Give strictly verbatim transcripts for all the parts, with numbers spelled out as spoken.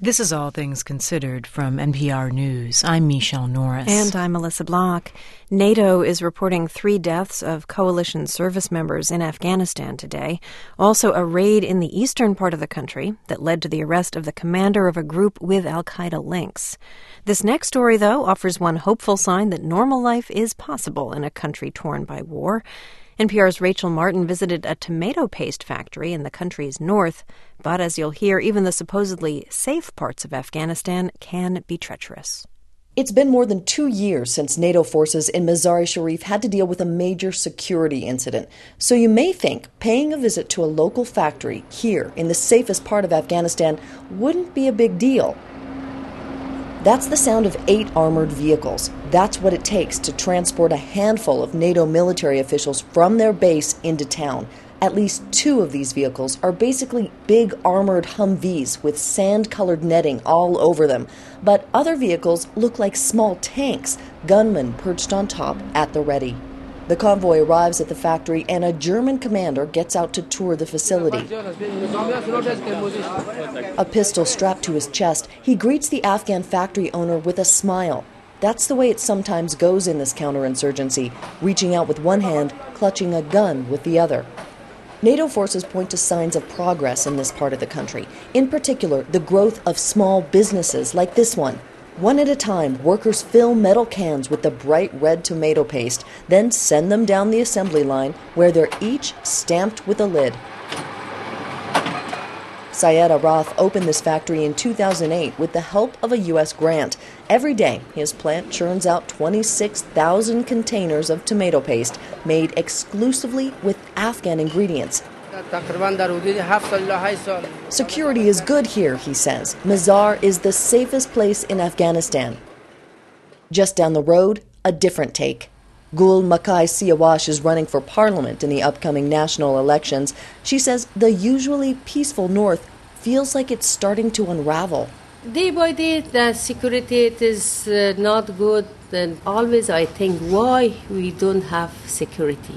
This is All Things Considered from N P R News. I'm Michelle Norris. And I'm Melissa Block. NATO is reporting three deaths of coalition service members in Afghanistan today. Also, a raid in the eastern part of the country that led to the arrest of the commander of a group with al-Qaeda links. This next story, though, offers one hopeful sign that normal life is possible in a country torn by war. N P R's Rachel Martin visited a tomato paste factory in the country's north, but as you'll hear, even the supposedly safe parts of Afghanistan can be treacherous. It's been more than two years since NATO forces in Mazar-e-Sharif had to deal with a major security incident. So you may think paying a visit to a local factory here in the safest part of Afghanistan wouldn't be a big deal. That's the sound of eight armored vehicles. That's what it takes to transport a handful of NATO military officials from their base into town. At least two of these vehicles are basically big armored Humvees with sand-colored netting all over them. But other vehicles look like small tanks, gunmen perched on top at the ready. The convoy arrives at the factory and a German commander gets out to tour the facility. A pistol strapped to his chest, he greets the Afghan factory owner with a smile. That's the way it sometimes goes in this counterinsurgency, reaching out with one hand, clutching a gun with the other. NATO forces point to signs of progress in this part of the country, in particular the growth of small businesses like this one. One at a time, workers fill metal cans with the bright red tomato paste, then send them down the assembly line where they're each stamped with a lid. Syed Arath opened this factory in two thousand eight with the help of a U S grant. Every day, his plant churns out twenty-six thousand containers of tomato paste made exclusively with Afghan ingredients. Security is good here, he says. Mazar is the safest place in Afghanistan. Just down the road, a different take. Gul Makai Siawash is running for parliament in the upcoming national elections. She says the usually peaceful north feels like it's starting to unravel. Day by day, the security it is uh, not good. And always I think why we don't have security.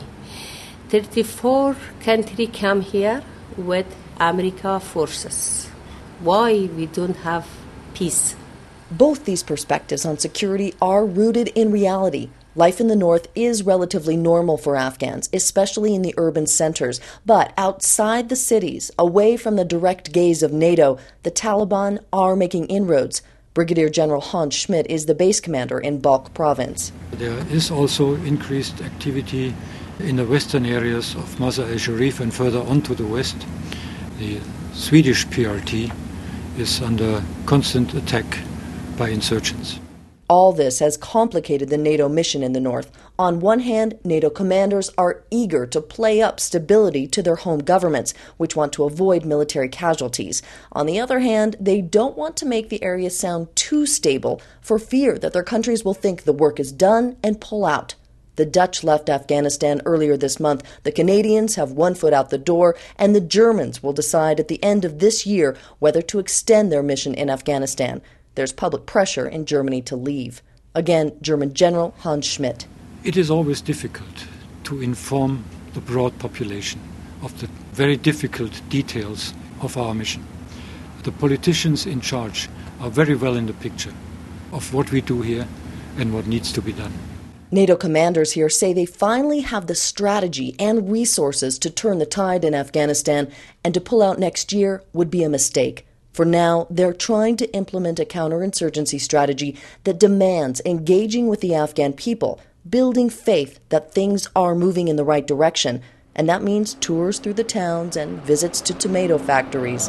thirty-four countries come here with America forces. Why we don't have peace? Both these perspectives on security are rooted in reality. Life in the north is relatively normal for Afghans, especially in the urban centers. But outside the cities, away from the direct gaze of NATO, the Taliban are making inroads. Brigadier General Hans Schmidt is the base commander in Balkh province. There is also increased activity in the western areas of Mazar-e-Sharif and further on to the west. The Swedish P R T is under constant attack by insurgents. All this has complicated the NATO mission in the north. On one hand, NATO commanders are eager to play up stability to their home governments, which want to avoid military casualties. On the other hand, they don't want to make the area sound too stable for fear that their countries will think the work is done and pull out. The Dutch left Afghanistan earlier this month. The Canadians have one foot out the door, and the Germans will decide at the end of this year whether to extend their mission in Afghanistan. There's public pressure in Germany to leave. Again, German General Hans Schmidt. It is always difficult to inform the broad population of the very difficult details of our mission. The politicians in charge are very well in the picture of what we do here and what needs to be done. NATO commanders here say they finally have the strategy and resources to turn the tide in Afghanistan, and to pull out next year would be a mistake. For now, they're trying to implement a counterinsurgency strategy that demands engaging with the Afghan people, building faith that things are moving in the right direction, and that means tours through the towns and visits to tomato factories,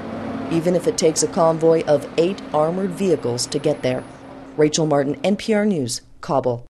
even if it takes a convoy of eight armored vehicles to get there. Rachel Martin, N P R News, Kabul.